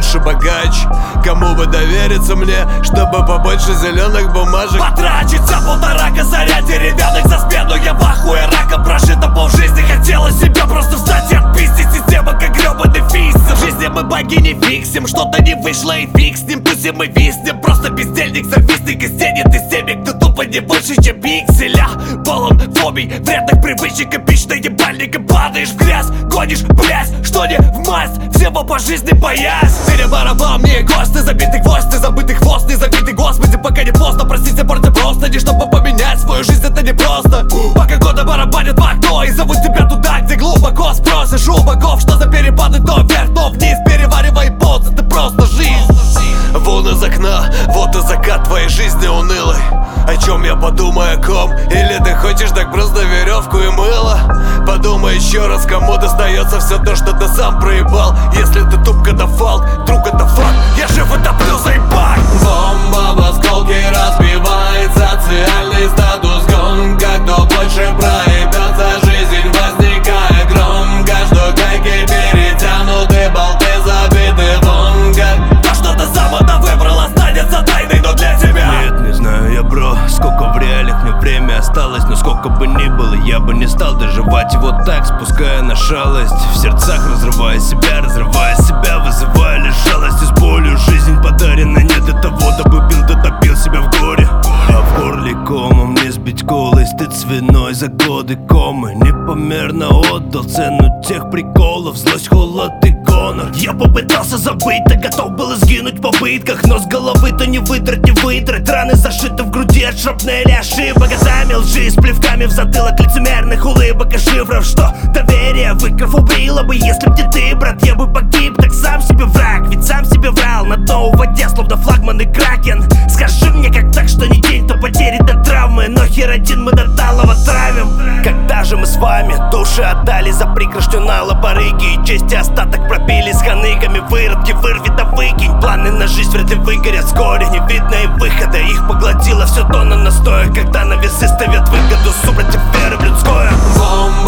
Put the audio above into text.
лучше богач. Кому бы довериться мне, чтобы побольше зеленых бумажек потратиться? 1,5 косаря деревянных за спину. Я в ахуе, раком прожито полжизни. Хотелось себя просто встать и отпиздить. Система как гребаный фиксер. В жизни мы баги не фиксим. Что-то не вышло и фиг с ним. Тусим и виснем. Просто бездельник, завистник и стенет из семьи. Кто тупо не больше, чем пикселя. Полон фобий, вредных привычек. Эпично ебальником падаешь в грязь. Гонишь, блядь, что не в масть. Всего по жизни боясь. Перебарабан мне гости, забитый гвоздь, ты забытый хвост, не забитый, господи, пока не поздно. Простите, порти просто, не чтобы поменять свою жизнь, это не просто. Пока годы барабанят в окно и зовут тебя туда, где глубоко. Спросишь у богов, что за перепады, то вверх, то вниз. Переваривай эмоции, это просто жизнь. Вон из окна, вот и закат твоей жизни унылой. О чем я подумаю, о ком? Или ты хочешь так просто веревку и мыло? Подумай еще раз, кому достается все то, что ты сам проебал. Если ты туп катафалк, друг, это факт. Я жив и топлю, заебать. Бомба в осколки разбивает социальный статус. Гонка, кто больше проебется, жизнь возникает громко. Что гайки перетянуты, болты забиты вон как. То, что ты сам это выбрал, останется тайной, но для тебя. Нет, не знаю я, бро, сколько в реалиях мне время осталось. Но сколько бы ни было, я бы не стал доживать его так, спуская на шалость. В сердцах разрывая себя, вызывая лишь жалость. И с болью жизнь подарена не до того, дабы бил, дотопил себя в горе. А в горле комом не сбить голый стыд с виной за годы комы. Непомерно отдал цену тех приколов, злость, холод и гонор. Я попытался забыть, так готов был сгинуть в попытках. Но с головы-то не выдрать, не выдрать. Раны зашиты в груди от шрапнели ошибок. Годами лжи с плевками в затылок, лицемерных улыбок и шифров. Что доверие выкров убило бы, если б не ты, брат, я бы погиб. Так сам себе враг, ведь сам себе врал. На дно воде, словно флагман и кракен. Скажи мне, как так, что не день, то потери до травмы. Но хер один мы до талого травим. Когда же мы с вами души отдали за пригоршню на лапарыги и чести остаток пропили с ханыгами. Выродки, вырви да выкинь. Планы на жизнь вряд ли выгорят вскоре. Не видно и выхода, их поглотило все то на настоях. Когда на весы ставят выгоду, супротив веры в людское. Бомба